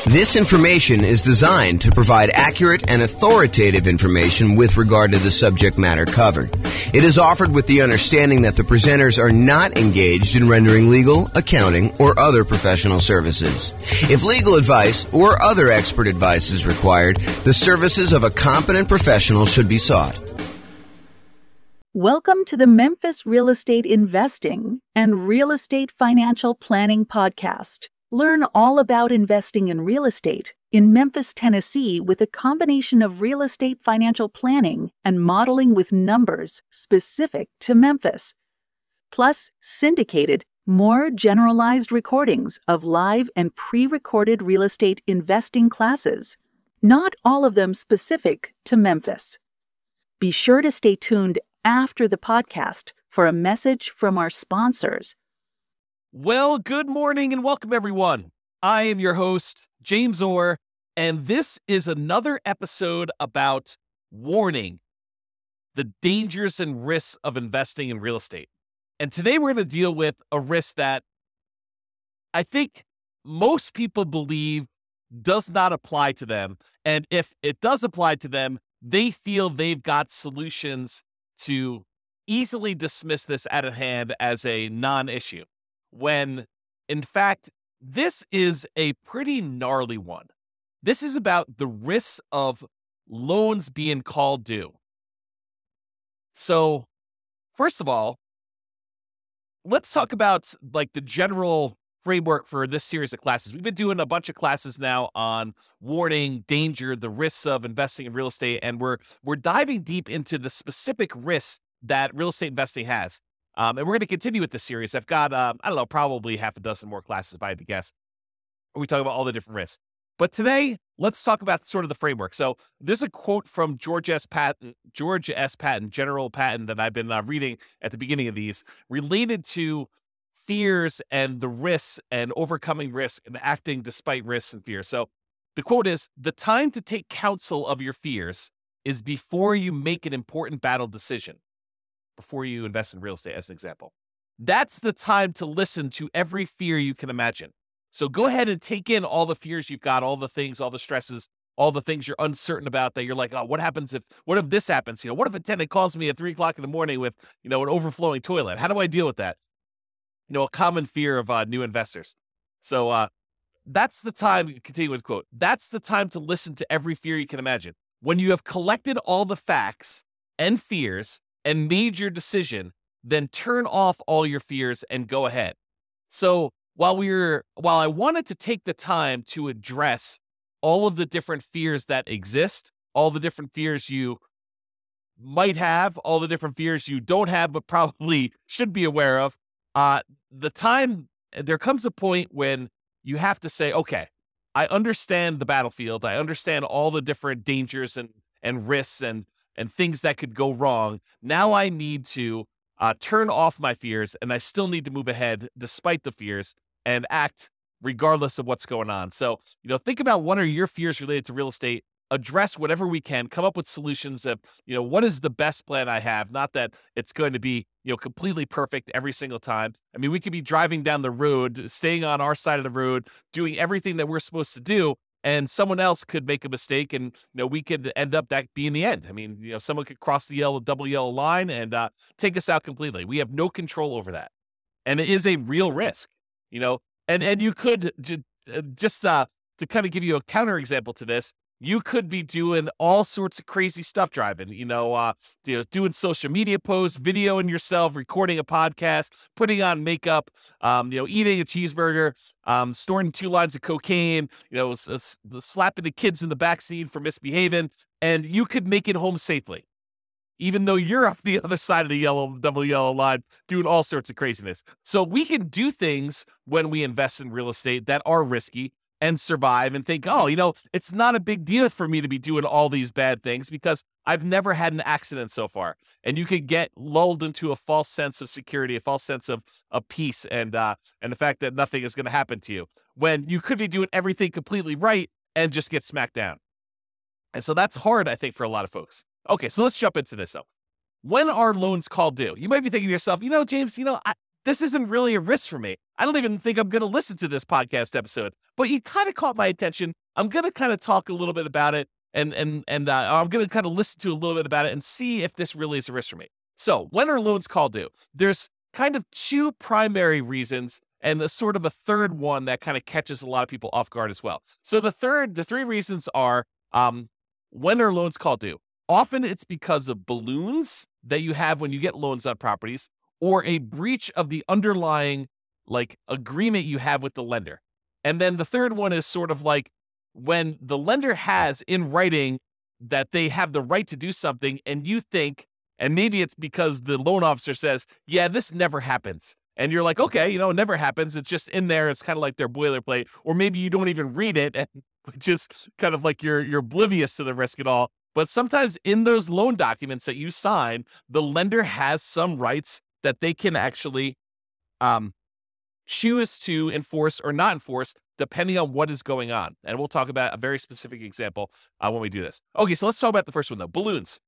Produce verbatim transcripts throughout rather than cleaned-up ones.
This information is designed to provide accurate and authoritative information with regard to the subject matter covered. It is offered with the understanding that the presenters are not engaged in rendering legal, accounting, or other professional services. If legal advice or other expert advice is required, the services of a competent professional should be sought. Welcome to the Memphis Real Estate Investing and Real Estate Financial Planning Podcast. Learn all about investing in real estate in Memphis, Tennessee, with a combination of real estate financial planning and modeling with numbers specific to Memphis, plus syndicated, more generalized recordings of live and pre-recorded real estate investing classes, not all of them specific to Memphis. Be sure to stay tuned after the podcast for a message from our sponsors. Well, good morning and welcome, everyone. I am your host, James Orr, and this is another episode about warning the dangers and risks of investing in real estate. And today we're going to deal with a risk that I think most people believe does not apply to them. And if it does apply to them, they feel they've got solutions to easily dismiss this out of hand as a non-issue, when in fact, this is a pretty gnarly one. This is about the risks of loans being called due. So, first of all, let's talk about like the general framework for this series of classes. We've been doing a bunch of classes now on warning, danger, the risks of investing in real estate, and we're we're diving deep into the specific risks that real estate investing has. Um, and we're going to continue with this series. I've got, um, I don't know, probably half a dozen more classes, if I had to guess, where we talk about all the different risks. But today, let's talk about sort of the framework. So there's a quote from George S. Patton, George S. Patton, General Patton, that I've been uh, reading at the beginning of these, related to fears and the risks and overcoming risk and acting despite risks and fears. So the quote is, "The time to take counsel of your fears is before you make an important battle decision." Before you invest in real estate, as an example. That's the time to listen to every fear you can imagine. So go ahead and take in all the fears you've got, all the things, all the stresses, all the things you're uncertain about that you're like, oh, what happens if, what if this happens? You know, what if a tenant calls me at three o'clock in the morning with, you know, an overflowing toilet? How do I deal with that? You know, a common fear of uh, new investors. So uh, that's the time, continue with quote, "That's the time to listen to every fear you can imagine. When you have collected all the facts and fears and made your decision, then turn off all your fears and go ahead." So while we were, while I wanted to take the time to address all of the different fears that exist, all the different fears you might have, all the different fears you don't have, but probably should be aware of, uh, the time, there comes a point when you have to say, okay, I understand the battlefield. I understand all the different dangers and, and risks and and things that could go wrong. Now I need to uh, turn off my fears, and I still need to move ahead despite the fears and act regardless of what's going on. So, you know, think about what are your fears related to real estate, address whatever we can, come up with solutions of, you know, what is the best plan I have? Not that it's going to be, you know, completely perfect every single time. I mean, we could be driving down the road, staying on our side of the road, doing everything that we're supposed to do, and someone else could make a mistake, and you know we could end up that being the end. I mean, you know, someone could cross the yellow, double yellow line and uh, take us out completely. We have no control over that, and it is a real risk. You know, and and you could j- just uh, to kind of give you a counterexample to this, you could be doing all sorts of crazy stuff driving. You know, uh, you know, doing social media posts, videoing yourself, recording a podcast, putting on makeup, um, you know, eating a cheeseburger, um, storing two lines of cocaine, you know, s- s- slapping the kids in the backseat for misbehaving, and you could make it home safely, even though you're off the other side of the yellow, double yellow line, doing all sorts of craziness. So we can do things when we invest in real estate that are risky and survive and think, oh, you know, it's not a big deal for me to be doing all these bad things because I've never had an accident so far. And you could get lulled into a false sense of security, a false sense of, of peace, and uh, and the fact that nothing is going to happen to you when you could be doing everything completely right and just get smacked down. And so that's hard, I think, for a lot of folks. Okay, so let's jump into this, though. When are loans called due? You might be thinking to yourself, you know, James, you know, I, this isn't really a risk for me. I don't even think I'm going to listen to this podcast episode, but you kind of caught my attention. I'm going to kind of talk a little bit about it, and and and uh, I'm going to kind of listen to a little bit about it and see if this really is a risk for me. So when are loans called due? There's kind of two primary reasons and a sort of a third one that kind of catches a lot of people off guard as well. So the third, the three reasons are, um, when are loans called due? Often it's because of balloons that you have when you get loans on properties, or a breach of the underlying like agreement you have with the lender. And then the third one is sort of like when the lender has in writing that they have the right to do something, and you think, and maybe it's because the loan officer says, yeah, this never happens. And you're like, okay, you know, it never happens. It's just in there. It's kind of like their boilerplate. Or maybe you don't even read it, and just kind of like you're you're oblivious to the risk at all. But sometimes in those loan documents that you sign, the lender has some rights that they can actually um, choose to enforce or not enforce, depending on what is going on. And we'll talk about a very specific example uh, when we do this. Okay, so let's talk about the first one, though, balloons.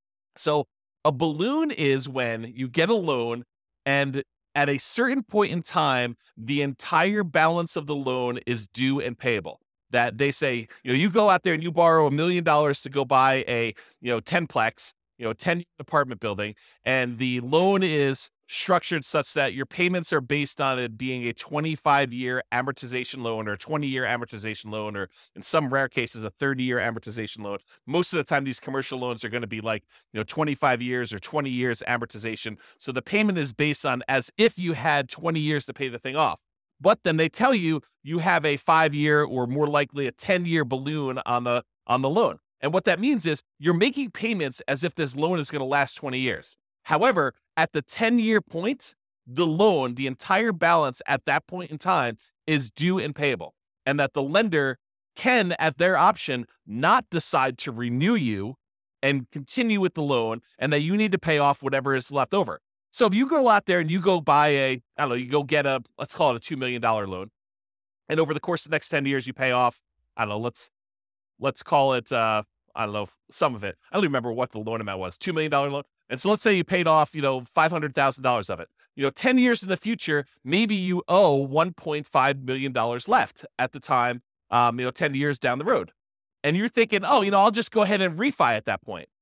So a balloon is when you get a loan, and at a certain point in time, the entire balance of the loan is due and payable. That they say, you know, you go out there and you borrow a million dollars to go buy a, you know, ten-plex, you know, ten apartment building, and the loan is structured such that your payments are based on it being a twenty-five year amortization loan or twenty year amortization loan, or in some rare cases, a thirty year amortization loan. Most of the time, these commercial loans are going to be like, you know, twenty-five years or twenty years amortization. So the payment is based on as if you had twenty years to pay the thing off. But then they tell you you have a five year or more likely a ten year balloon on the on the loan. And what that means is you're making payments as if this loan is going to last twenty years. However, at the ten year point, the loan, the entire balance at that point in time is due and payable. And that the lender can, at their option, not decide to renew you and continue with the loan, and that you need to pay off whatever is left over. So if you go out there and you go buy a, I don't know, you go get a, let's call it a two million dollars loan, and over the course of the next ten years, you pay off, I don't know, let's, let's call it, uh, I don't know, some of it. I don't even remember what the loan amount was, two million dollars loan. And so let's say you paid off, you know, five hundred thousand dollars of it. You know, ten years in the future, maybe you owe one point five million dollars left at the time, um, you know, ten years down the road. And you're thinking, oh, you know, I'll just go ahead and refi at that point.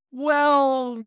Well,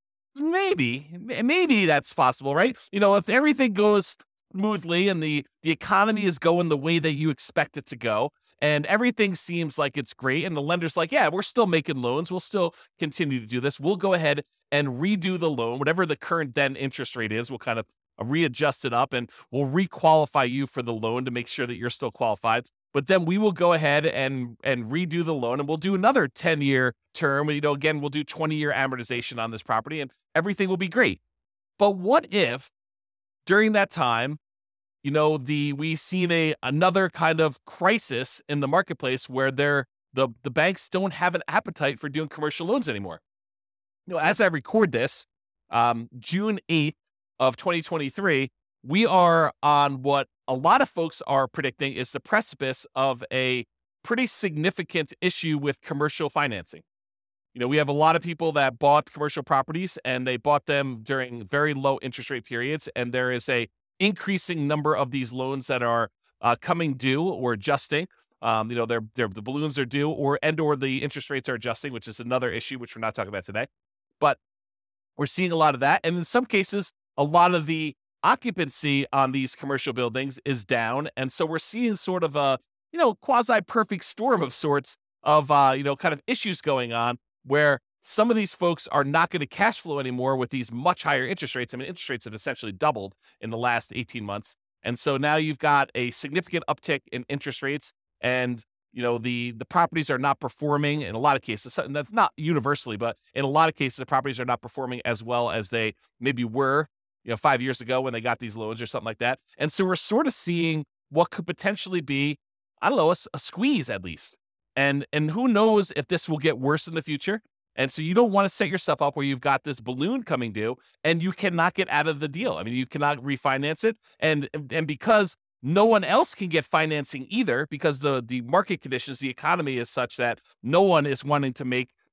maybe, maybe that's possible, right? You know, if everything goes smoothly and the, the economy is going the way that you expect it to go, and everything seems like it's great, and the lender's like, yeah, we're still making loans. We'll still continue to do this. We'll go ahead and redo the loan, whatever the current then interest rate is. We'll kind of readjust it up, and we'll requalify you for the loan to make sure that you're still qualified. But then we will go ahead and and redo the loan, and we'll do another ten year term. You know, again, we'll do twenty year amortization on this property, and everything will be great. But what if during that time, you know, the we seen a another kind of crisis in the marketplace where they're the the banks don't have an appetite for doing commercial loans anymore. You know, as I record this, um, June eighth of twenty twenty-three, we are on what a lot of folks are predicting is the precipice of a pretty significant issue with commercial financing. You know, we have a lot of people that bought commercial properties, and they bought them during very low interest rate periods, and there is a increasing number of these loans that are uh, coming due or adjusting. Um, you know, they're, they're, the balloons are due, or and or the interest rates are adjusting, which is another issue, which we're not talking about today. But we're seeing a lot of that. And in some cases, a lot of the occupancy on these commercial buildings is down. And so we're seeing sort of a, you know, quasi-perfect storm of sorts of, uh, you know, kind of issues going on where some of these folks are not going to cash flow anymore with these much higher interest rates. I mean, interest rates have essentially doubled in the last eighteen months. And so now you've got a significant uptick in interest rates, and, you know, the, the properties are not performing in a lot of cases. That's not universally, but in a lot of cases, the properties are not performing as well as they maybe were, you know, five years ago when they got these loans or something like that. And so we're sort of seeing what could potentially be, I don't know, a, a squeeze at least. And, and who knows if this will get worse in the future. And so you don't want to set yourself up where you've got this balloon coming due and you cannot get out of the deal. I mean, you cannot refinance it. And, and because no one else can get financing either, because the, the market conditions, the economy is such that no one is wanting to make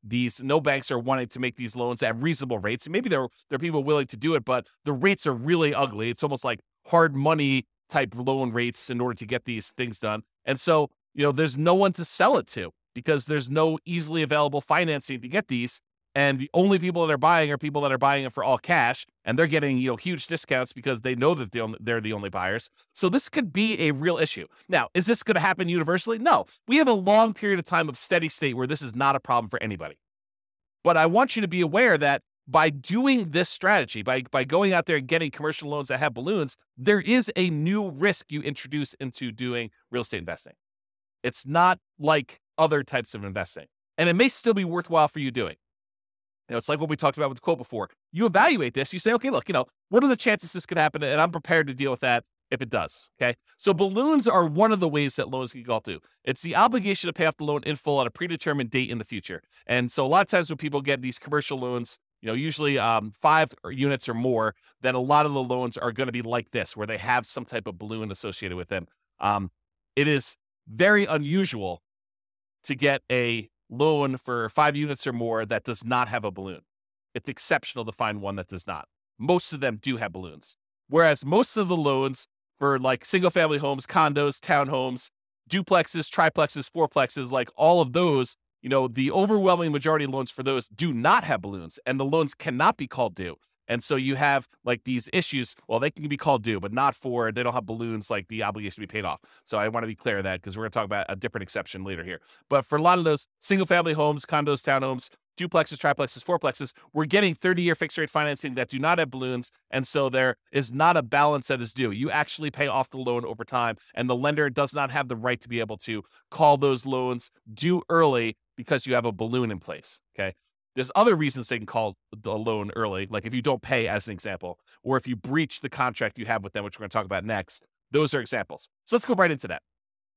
these no banks are wanting to make these loans at reasonable rates. Maybe there, there are people willing to do it, but the rates are really ugly. It's almost like hard money type loan rates in order to get these things done. And so, you know, there's no one to sell it to because there's no easily available financing to get these. And the only people that are buying are people that are buying it for all cash, and they're getting, you know, huge discounts because they know that they're the only buyers. So this could be a real issue. Now, is this going to happen universally? No. We have a long period of time of steady state where this is not a problem for anybody. But I want you to be aware that by doing this strategy, by, by going out there and getting commercial loans that have balloons, there is a new risk you introduce into doing real estate investing. It's not like other types of investing. And it may still be worthwhile for you doing. You know, it's like what we talked about with the quote before. You evaluate this. You say, okay, look, you know, what are the chances this could happen? And I'm prepared to deal with that if it does. Okay. So balloons are one of the ways that loans can go to. It's the obligation to pay off the loan in full at a predetermined date in the future. And so a lot of times when people get these commercial loans, you know, usually um, five units or more, then a lot of the loans are going to be like this, where they have some type of balloon associated with them. Um, it is very unusual to get a loan for five units or more that does not have a balloon. It's exceptional to find one that does not. Most of them do have balloons. Whereas most of the loans for like single family homes, condos, townhomes, duplexes, triplexes, fourplexes, like all of those, you know, the overwhelming majority of loans for those do not have balloons, and the loans cannot be called due. And so you have like these issues. Well, they can be called due, but not for, they don't have balloons like the obligation to be paid off. So I want to be clear of that because we're going to talk about a different exception later here. But for a lot of those single family homes, condos, townhomes, duplexes, triplexes, fourplexes, we're getting thirty year fixed rate financing that do not have balloons. And so there is not a balance that is due. You actually pay off the loan over time, and the lender does not have the right to be able to call those loans due early because you have a balloon in place. Okay. There's other reasons they can call the loan early, like if you don't pay, as an example, or if you breach the contract you have with them, which we're going to talk about next. Those are examples. So let's go right into that.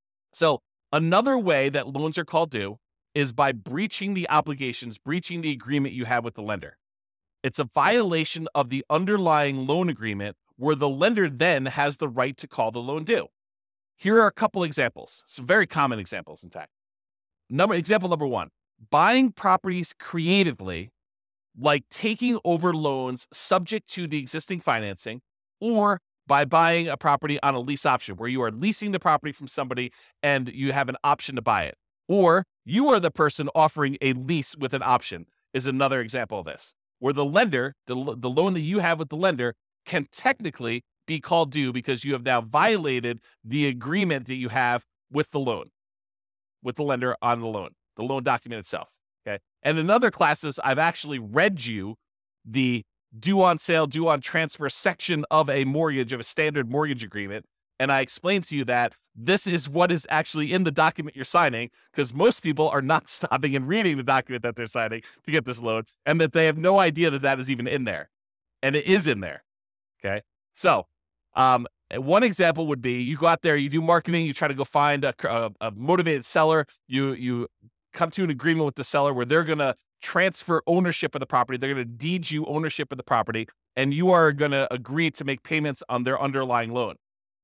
So another way that loans are called due is by breaching the obligations, breaching the agreement you have with the lender. It's a violation of the underlying loan agreement where the lender then has the right to call the loan due. Here are a couple examples, some very common examples, in fact. Number example number one. Buying properties creatively, like taking over loans subject to the existing financing, or by buying a property on a lease option where you are leasing the property from somebody and you have an option to buy it. Or you are the person offering a lease with an option is another example of this, where the lender, the, the loan that you have with the lender can technically be called due because you have now violated the agreement that you have with the loan, with the lender on the loan. The loan document itself, okay? And in other classes, I've actually read you the due on sale, due on transfer section of a mortgage, of a standard mortgage agreement, and I explained to you that this is what is actually in the document you're signing, because most people are not stopping and reading the document that they're signing to get this loan, and that they have no idea that that is even in there, and it is in there, okay? So, um, one example would be you go out there, you do marketing, you try to go find a, a, a motivated seller, you you come to an agreement with the seller where they're going to transfer ownership of the property. They're going to deed you ownership of the property, and you are going to agree to make payments on their underlying loan.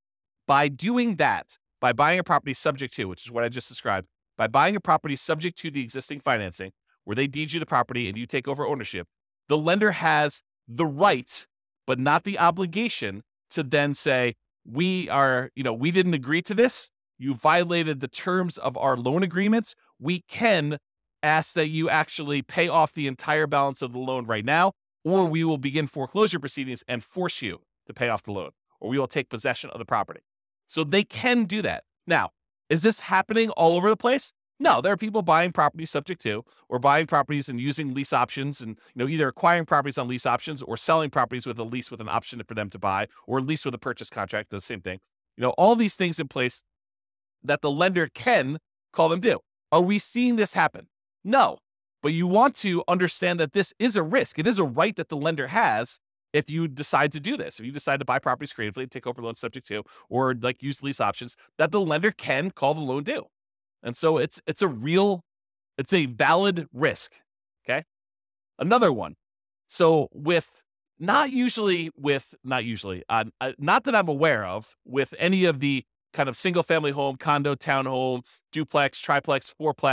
By doing that, by buying a property subject to, which is what I just described, by buying a property subject to the existing financing, where they deed you the property and you take over ownership, the lender has the right, but not the obligation, to then say, we are, you know, we didn't agree to this. You violated the terms of our loan agreements. We can ask that you actually pay off the entire balance of the loan right now, or we will begin foreclosure proceedings and force you to pay off the loan, or we will take possession of the property. So they can do that. Now, is this happening all over the place? No, there are people buying properties subject to, or buying properties and using lease options, and you know, either acquiring properties on lease options or selling properties with a lease with an option for them to buy, or a lease with a purchase contract, the same thing. You know, all these things in place that the lender can call them due. Are we seeing this happen? No, but you want to understand that this is a risk. It is a right that the lender has if you decide to do this. If you decide to buy properties creatively, take over loans subject to, or like use lease options, that the lender can call the loan due. And so it's it's a real, it's a valid risk, okay? Another one. So with, not usually with, not usually, uh, uh, not that I'm aware of, with any of the kind of single family home, condo, townhome, duplex, triplex, fourplex,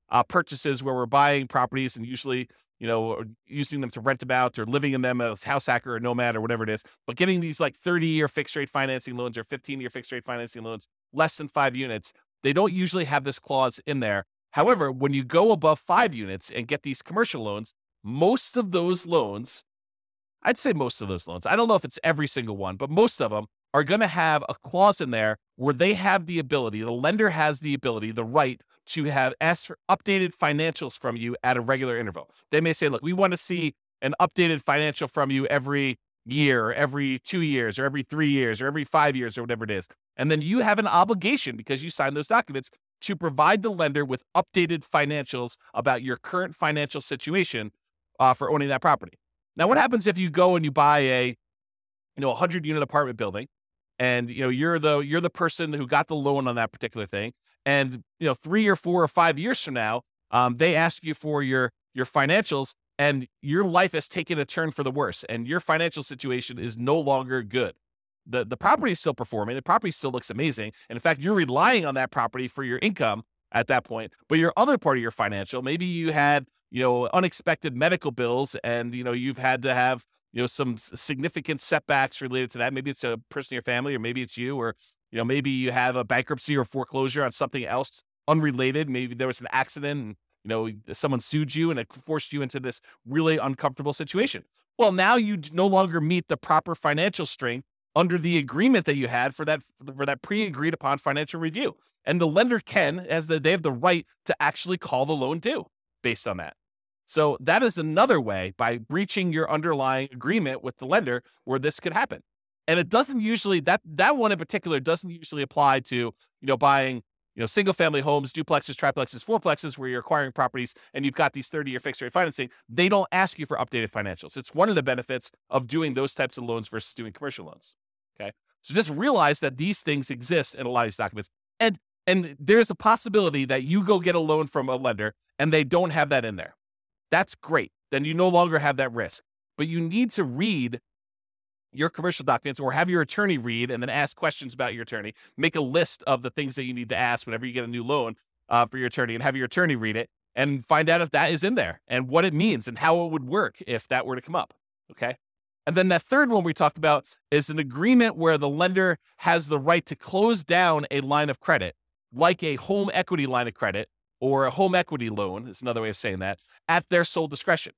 uh, purchases where we're buying properties and usually, you know, using them to rent them out or living in them as house hacker or nomad or whatever it is. But getting these like thirty year fixed rate financing loans or fifteen year fixed rate financing loans, less than five units, they don't usually have this clause in there. However, when you go above five units and get these commercial loans, most of those loans, I'd say most of those loans, I don't know if it's every single one, but most of them are going to have a clause in there where they have the ability, the lender has the ability, the right to have ask for updated financials from you at a regular interval. They may say, look, we want to see an updated financial from you every year, or every two years, or every three years, or every five years, or whatever it is. And then you have an obligation, because you signed those documents, to provide the lender with updated financials about your current financial situation uh, for owning that property. Now, what happens if you go and you buy a, you know, a hundred unit apartment building, and you know you're the you're the person who got the loan on that particular thing, and you know three or four or five years from now, um, they ask you for your your financials, and your life has taken a turn for the worse, and your financial situation is no longer good. The the property is still performing, the property still looks amazing, and in fact, you're relying on that property for your income at that point. But your other part of your financial, maybe you had, you know, unexpected medical bills, and, you know, you've had to have, you know, some significant setbacks related to that. Maybe it's a person in your family, or maybe it's you, or, you know, maybe you have a bankruptcy or foreclosure on something else unrelated. Maybe there was an accident and, you know, someone sued you and it forced you into this really uncomfortable situation. Well, now you no longer meet the proper financial strength under the agreement that you had for that for that pre-agreed upon financial review. And the lender can, as the, they have the right to actually call the loan due based on that. So that is another way, by breaching your underlying agreement with the lender, where this could happen. And it doesn't usually, that that one in particular doesn't usually apply to, you know, buying, you know, single family homes, duplexes, triplexes, fourplexes, where you're acquiring properties and you've got these thirty year fixed rate financing. They don't ask you for updated financials. It's one of the benefits of doing those types of loans versus doing commercial loans. Okay. So just realize that these things exist in a lot of these documents. And, and there's a possibility that you go get a loan from a lender and they don't have that in there. That's great. Then you no longer have that risk. But you need to read your commercial documents, or have your attorney read and then ask questions about your attorney. Make a list of the things that you need to ask whenever you get a new loan uh, for your attorney, and have your attorney read it and find out if that is in there and what it means and how it would work if that were to come up. Okay. And then that third one we talked about is an agreement where the lender has the right to close down a line of credit, like a home equity line of credit or a home equity loan, is another way of saying that, at their sole discretion.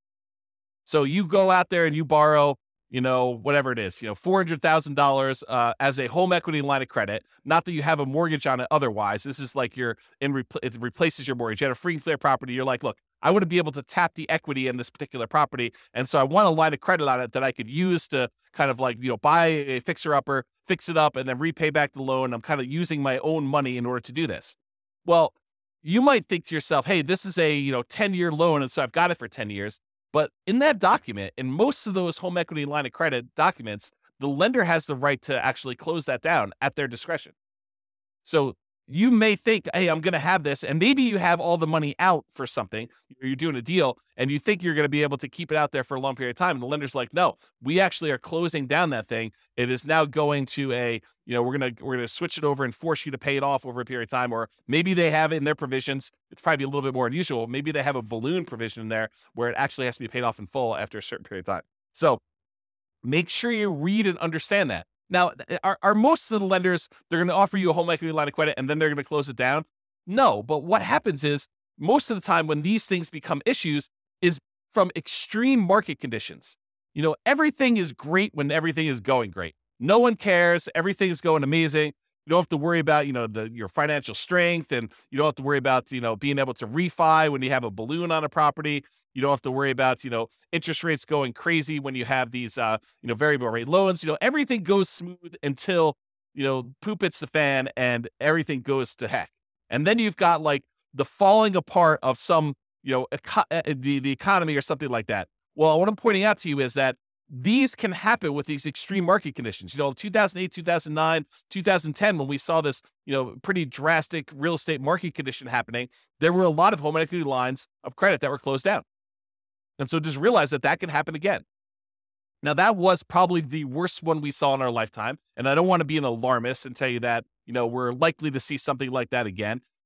So you go out there and you borrow, you know, whatever it is, you know, four hundred thousand dollars uh, as a home equity line of credit. Not that you have a mortgage on it otherwise. This is like you're in, repl- it replaces your mortgage. You had a free and clear property. You're like, look, I want to be able to tap the equity in this particular property. And so I want a line of credit on it that I could use to kind of like, you know, buy a fixer upper, fix it up, and then repay back the loan. I'm kind of using my own money in order to do this. Well, you might think to yourself, hey, this is a, you know, ten year loan. And so I've got it for ten years. But in that document, in most of those home equity line of credit documents, the lender has the right to actually close that down at their discretion. So you may think, hey, I'm going to have this, and maybe you have all the money out for something, you're doing a deal, and you think you're going to be able to keep it out there for a long period of time. And the lender's like, no, we actually are closing down that thing. It is now going to a, you know, we're going to, we're going to switch it over and force you to pay it off over a period of time. Or maybe they have it in their provisions. It's probably a little bit more unusual. Maybe they have a balloon provision in there where it actually has to be paid off in full after a certain period of time. So make sure you read and understand that. Now, are, are most of the lenders, they're going to offer you a home equity line of credit and then they're going to close it down? No, but what happens is most of the time when these things become issues is from extreme market conditions. You know, everything is great when everything is going great. No one cares. Everything is going amazing. You don't have to worry about, you know, the, your financial strength, and you don't have to worry about, you know, being able to refi when you have a balloon on a property. You don't have to worry about, you know, interest rates going crazy when you have these, uh, you know, variable rate loans. You know, everything goes smooth until, you know, poop hits the fan and everything goes to heck. And then you've got like the falling apart of some, you know, eco- the, the economy or something like that. Well, what I'm pointing out to you is that these can happen with these extreme market conditions. You know, two thousand eight, two thousand nine, two thousand ten, when we saw this, you know, pretty drastic real estate market condition happening, there were a lot of home equity lines of credit that were closed down. And so just realize that that can happen again. Now, that was probably the worst one we saw in our lifetime. And I don't want to be an alarmist and tell you that, you know, we're likely to see something like that again.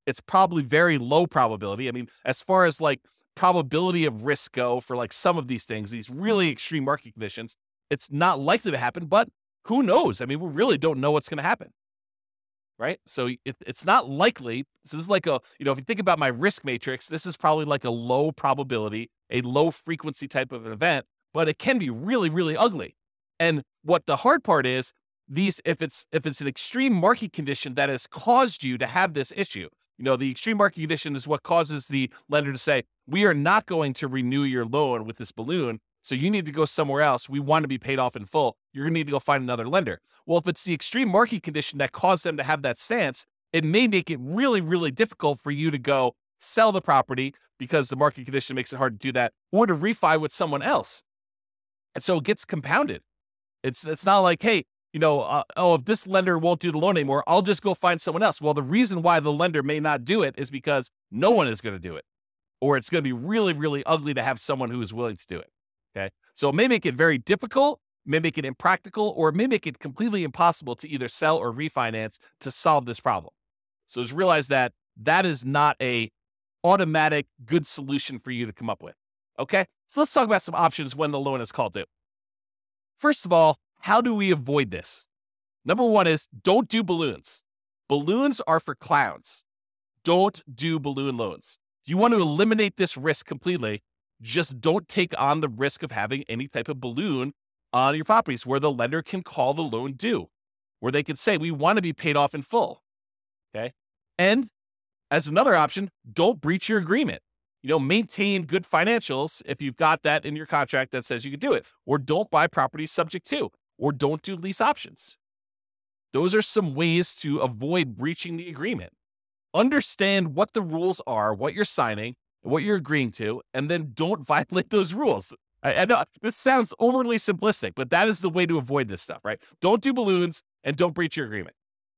it's probably very low probability. I mean, as far as like probability of risk go for like some of these things, these really extreme market conditions, it's not likely to happen, but who knows? I mean, we really don't know what's going to happen, right? So it, it's not likely. This is like a, you know, if you think about my risk matrix, this is probably like a low probability, a low frequency type of an event, but it can be really, really ugly. And what the hard part is, these, if it's if it's an extreme market condition that has caused you to have this issue, you know, the extreme market condition is what causes the lender to say, we are not going to renew your loan with this balloon, so you need to go somewhere else. We want to be paid off in full. You're going to need to go find another lender. Well, if it's the extreme market condition that caused them to have that stance, it may make it really, really difficult for you to go sell the property because the market condition makes it hard to do that, or to refi with someone else. And so it gets compounded. It's it's not like, hey, you know, uh, oh, if this lender won't do the loan anymore, I'll just go find someone else. Well, the reason why the lender may not do it is because no one is going to do it, or it's going to be really, really ugly to have someone who is willing to do it. Okay. So it may make it very difficult, may make it impractical, or it may make it completely impossible to either sell or refinance to solve this problem. So just realize that that is not a automatic good solution for you to come up with. Okay. So let's talk about some options when the loan is called due. First of all, how do we avoid this? Number one is don't do balloons. Balloons are for clowns. Don't do balloon loans. If you want to eliminate this risk completely, just don't take on the risk of having any type of balloon on your properties where the lender can call the loan due, where they can say, we want to be paid off in full. Okay. And as another option, don't breach your agreement. You know, maintain good financials if you've got that in your contract that says you can do it, or don't buy properties subject to, or don't do lease options. Those are some ways to avoid breaching the agreement. Understand what the rules are, what you're signing, what you're agreeing to, and then don't violate those rules. I, I know this sounds overly simplistic, but that is the way to avoid this stuff, right? Don't do balloons and don't breach your agreement.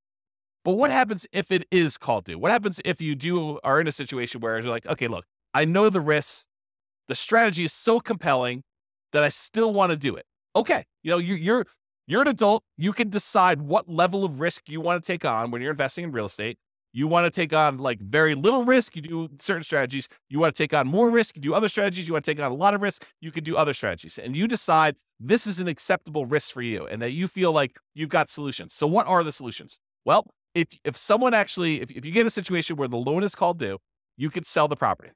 But what happens if it is called due? What happens if you do are in a situation where you're like, okay, look, I know the risks. The strategy is so compelling that I still want to do it. Okay, you know, you're, you're, you're an adult. You can decide what level of risk you want to take on when you're investing in real estate. You want to take on like very little risk, you do certain strategies. You want to take on more risk, you do other strategies. You want to take on a lot of risk, you can do other strategies. And you decide this is an acceptable risk for you and that you feel like you've got solutions. So what are the solutions? Well, if if someone actually, if, if you get in a situation where the loan is called due, you could sell the property.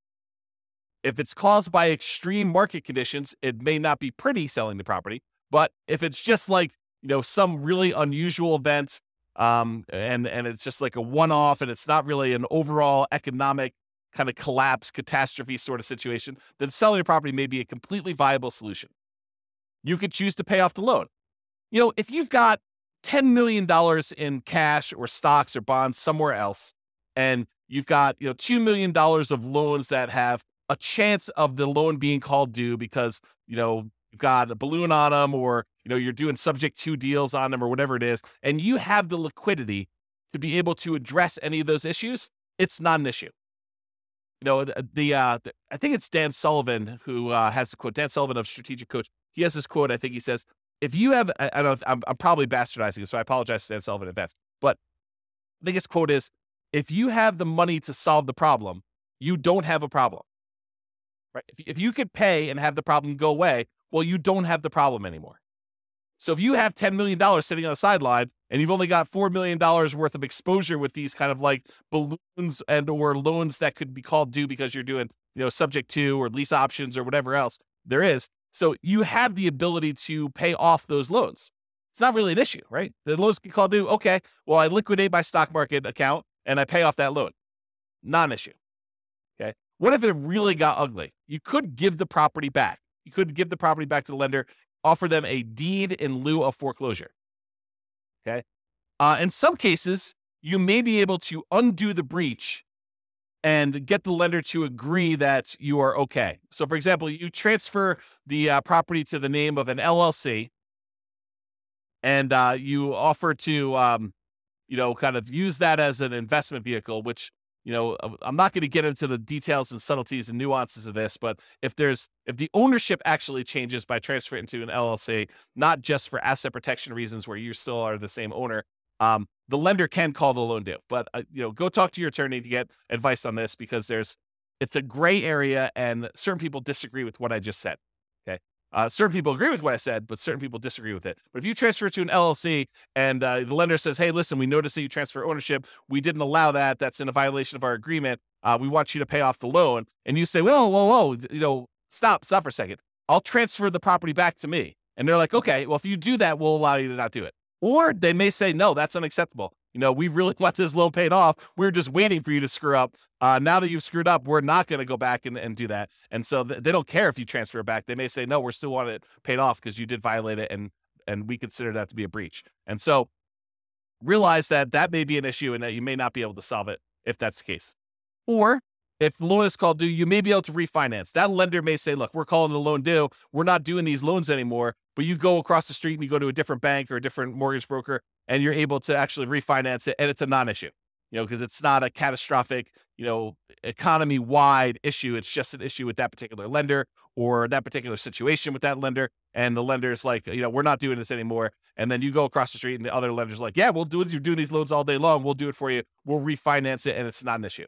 If it's caused by extreme market conditions, it may not be pretty selling the property. But if it's just like, you know, some really unusual event, um, and, and it's just like a one-off and it's not really an overall economic kind of collapse, catastrophe sort of situation, then selling the property may be a completely viable solution. You could choose to pay off the loan. You know, if you've got ten million dollars in cash or stocks or bonds somewhere else, and you've got, you know, two million dollars of loans that have a chance of the loan being called due because, you know, you've got a balloon on them, or, you know, you're doing subject to deals on them or whatever it is, and you have the liquidity to be able to address any of those issues, it's not an issue. You know, the, the uh, the, I think it's Dan Sullivan who uh, has the quote, Dan Sullivan of Strategic Coach. He has this quote, I think he says, if you have, I, I don't know, I'm, I'm probably bastardizing it, so I apologize to Dan Sullivan in advance, but I think his quote is, if you have the money to solve the problem, you don't have a problem. Right? If, if you could pay and have the problem go away, well, you don't have the problem anymore. So if you have ten million dollars sitting on the sideline and you've only got four million dollars worth of exposure with these kind of like balloons and or loans that could be called due because you're doing, you know, subject to or lease options or whatever else there is. So you have the ability to pay off those loans. It's not really an issue, right? The loans get called due. Okay, well, I liquidate my stock market account and I pay off that loan. Not an issue. Okay. What if it really got ugly? You could give the property back. You could give the property back to the lender, offer them a deed in lieu of foreclosure. Okay. Uh, in some cases, you may be able to undo the breach and get the lender to agree that you are okay. So, for example, you transfer the uh, property to the name of an L L C, and uh, you offer to, um, you know, kind of use that as an investment vehicle, which, you know, I'm not going to get into the details and subtleties and nuances of this, but if there's, if the ownership actually changes by transferring into an L L C, not just for asset protection reasons where you still are the same owner, um, the lender can call the loan due. But uh, you know, go talk to your attorney to get advice on this, because there's it's a gray area, and certain people disagree with what I just said. Okay, uh, certain people agree with what I said, but certain people disagree with it. But if you transfer it to an L L C and uh, the lender says, "Hey, listen, we noticed that you transfer ownership. We didn't allow that. That's in a violation of our agreement. Uh, we want you to pay off the loan," and you say, "Whoa, whoa, whoa, you know, stop, stop for a second. I'll transfer the property back to me." And they're like, "Okay, well, if you do that, we'll allow you to not do it." Or they may say, "No, that's unacceptable. You know, we really want this loan paid off. We're just waiting for you to screw up. Uh, now that you've screwed up, we're not going to go back and, and do that." And so th- they don't care if you transfer it back. They may say, "No, we're still wanting it paid off because you did violate it, and and we consider that to be a breach." And so realize that that may be an issue and that you may not be able to solve it if that's the case. Or if the loan is called due, you may be able to refinance. That lender may say, "Look, we're calling the loan due. We're not doing these loans anymore." But you go across the street and you go to a different bank or a different mortgage broker, and you're able to actually refinance it, and it's a non-issue, you know, because it's not a catastrophic, you know, economy-wide issue. It's just an issue with that particular lender or that particular situation with that lender. And the lender's like, you know, "We're not doing this anymore." And then you go across the street and the other lender's like, "Yeah, we'll do it. You're doing these loans all day long. We'll do it for you. We'll refinance it, and it's not an issue."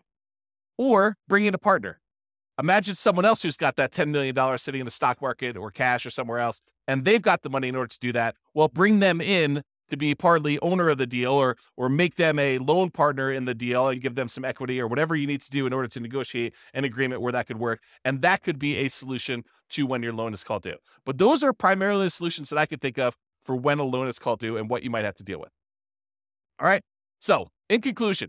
Or bring in a partner. Imagine someone else who's got that ten million dollars sitting in the stock market or cash or somewhere else, and they've got the money in order to do that. Well, bring them in to be partly owner of the deal, or or make them a loan partner in the deal and give them some equity or whatever you need to do in order to negotiate an agreement where that could work. And that could be a solution to when your loan is called due. But those are primarily the solutions that I could think of for when a loan is called due and what you might have to deal with. All right. So in conclusion,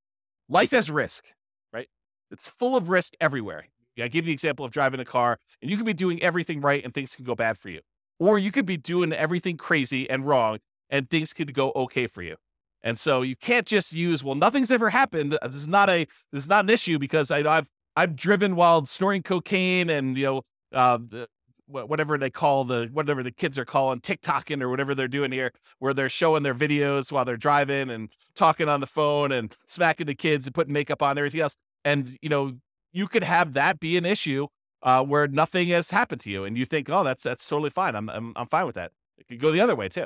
life has risk, right? It's full of risk everywhere. I give you the example of driving a car, and you could be doing everything right and things can go bad for you. Or you could be doing everything crazy and wrong and things could go okay for you. And so you can't just use, "Well, nothing's ever happened. This is not a this is not an issue because I, I've I've driven while snorting cocaine and, you know, uh, whatever they call the whatever the kids are calling TikToking or whatever they're doing here, where they're showing their videos while they're driving and talking on the phone and smacking the kids and putting makeup on and everything else." And, you know, you could have that be an issue uh, where nothing has happened to you, and you think, "Oh, that's that's totally fine. I'm I'm I'm fine with that." It could go the other way too.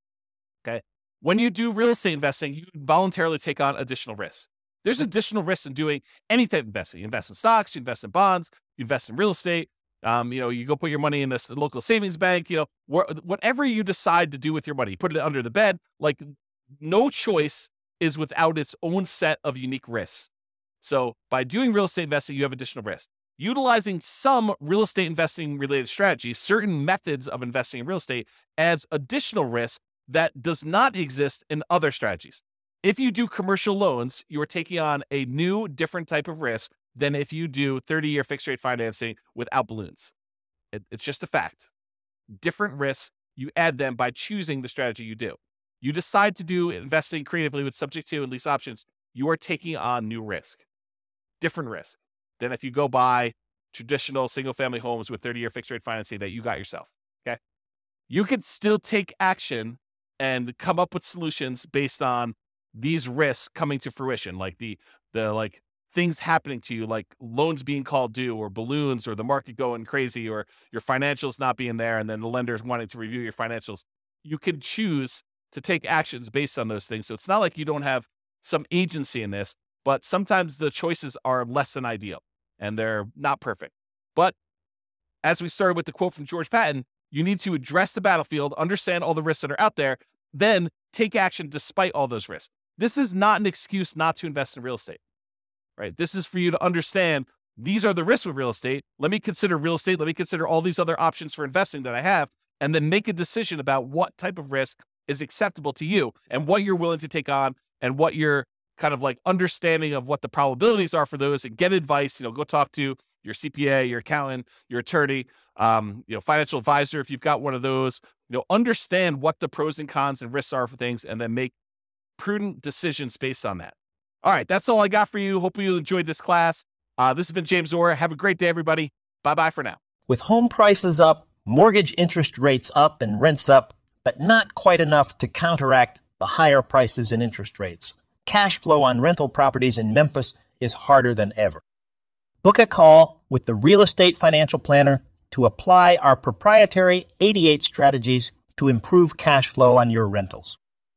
Okay. When you do real estate investing, you voluntarily take on additional risks. There's additional risks in doing any type of investment. You invest in stocks, you invest in bonds, you invest in real estate. Um, you know, you go put your money in this local savings bank. You know, wh- whatever you decide to do with your money, you put it under the bed. Like, no choice is without its own set of unique risks. So by doing real estate investing, you have additional risk. Utilizing some real estate investing related strategies, certain methods of investing in real estate, adds additional risk that does not exist in other strategies. If you do commercial loans, you are taking on a new, different type of risk than if you do thirty-year fixed rate financing without balloons. It, it's just a fact. Different risks, you add them by choosing the strategy you do. You decide to do investing creatively with subject to and lease options, you are taking on new risk. Different risk than if you go buy traditional single-family homes with thirty-year fixed-rate financing that you got yourself, okay? You can still take action and come up with solutions based on these risks coming to fruition, like the the like things happening to you, like loans being called due or balloons or the market going crazy or your financials not being there and then the lenders wanting to review your financials. You can choose to take actions based on those things. So it's not like you don't have some agency in this, but sometimes the choices are less than ideal and they're not perfect. But as we started with the quote from George Patton, you need to address the battlefield, understand all the risks that are out there, then take action despite all those risks. This is not an excuse not to invest in real estate, right? This is for you to understand these are the risks with real estate. Let me consider real estate. Let me consider all these other options for investing that I have, and then make a decision about what type of risk is acceptable to you and what you're willing to take on and what your kind of like understanding of what the probabilities are for those, and get advice. You know, go talk to your C P A, your accountant, your attorney, um, you know, financial advisor if you've got one of those. You know, understand what the pros and cons and risks are for things, and then make prudent decisions based on that. All right, that's all I got for you. Hope you enjoyed this class. Uh, this has been James Orr. Have a great day, everybody. Bye-bye for now. With home prices up, mortgage interest rates up, and rents up, but not quite enough to counteract the higher prices and interest rates, cash flow on rental properties in Memphis is harder than ever. Book a call with the Real Estate Financial Planner to apply our proprietary eighty-eight strategies to improve cash flow on your rentals.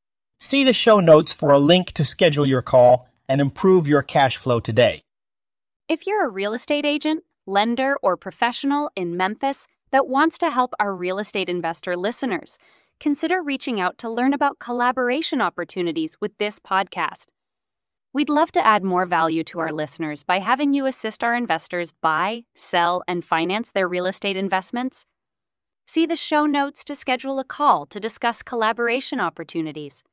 See the show notes for a link to schedule your call and improve your cash flow today. If you're a real estate agent, lender, or professional in Memphis that wants to help our real estate investor listeners, consider reaching out to learn about collaboration opportunities with this podcast. We'd love to add more value to our listeners by having you assist our investors buy, sell, and finance their real estate investments. See the show notes to schedule a call to discuss collaboration opportunities.